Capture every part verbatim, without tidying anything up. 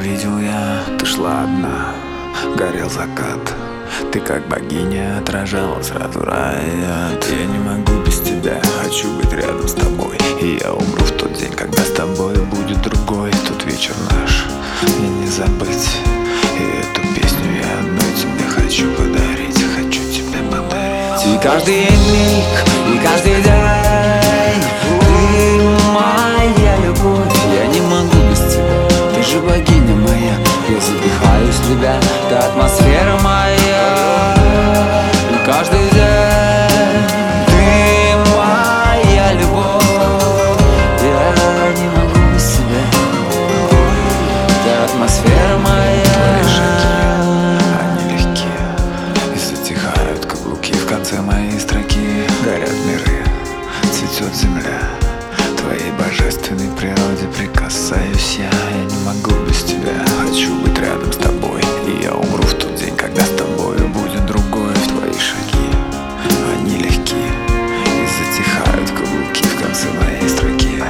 увидел я, ты шла одна, горел закат. Ты как богиня отражала сразу рай. Я не могу без тебя, хочу быть рядом с тобой. И я умру в тот день, когда с тобой будет другой. Тот вечер наш, мне не забыть. И эту песню я одной тебе хочу подарить. Хочу тебе подарить. И каждый миг, и каждый день ты моя любовь. Я не могу без тебя, ты же богиня моя. Я задыхаюсь в тебя, ты атмосфера моя. И каждый день ты моя любовь. Я не могу без тебя, ты атмосфера моя. Твои шаги, они легкие, и затихают каблуки. В конце моей строки горят миры, цветет земля. Твоей божественной природе прикасаюсь я. Я не могу без тебя, хочу быть рядом с тобой. И я умру в тот день, когда с тобою будет другой. В твои шаги, они легкие, и затихают каблуки. В конце моей строки.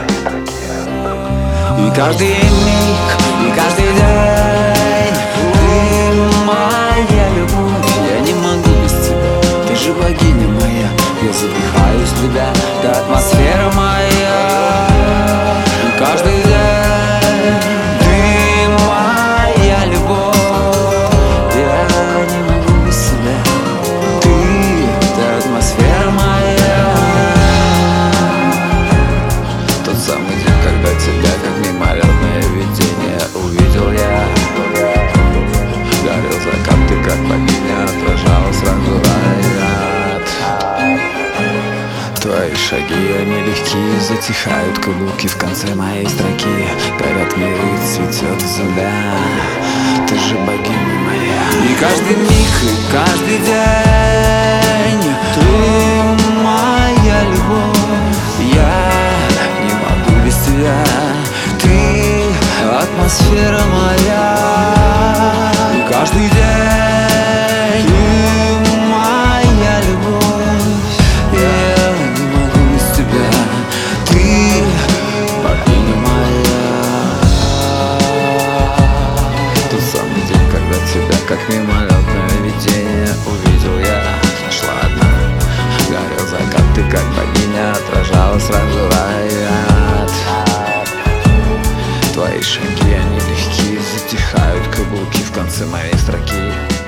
И каждый миг, и каждый день ты моя любовь. Я не могу без тебя, ты же богиня моя. Я задыхаюсь в тебя, ты атмосфера моя. И каждый день ты моя любовь. Я не могу без тебя, ты, ты атмосфера моя. Тот самый день, когда тебя, как мимолетное видение, увидел я. Горел закат, ты как богиня отражала сразу рай. Твои шаги, они легкие, затихают каблуки. В конце моей строки горят миры, цветет земля. Ты же богиня моя. И каждый миг, и каждый день ты моя любовь. Я не могу без тебя, ты атмосфера моя. И каждый день ты моя любовь. Я не могу без тебя, ты богиня моя. Тот самый день, когда тебя, как мимолетное видение, увидел я. Шла одна, горел закат, ты как богиня отражала сразу рай. Твои шаги, они легкие, затихают каблуки. В конце моей строки